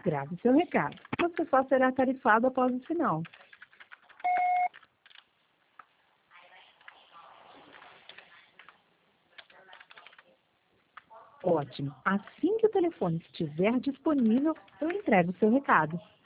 Grave seu recado. Você só será tarifado após o sinal. Ótimo. Assim que o telefone estiver disponível, eu entrego o seu recado.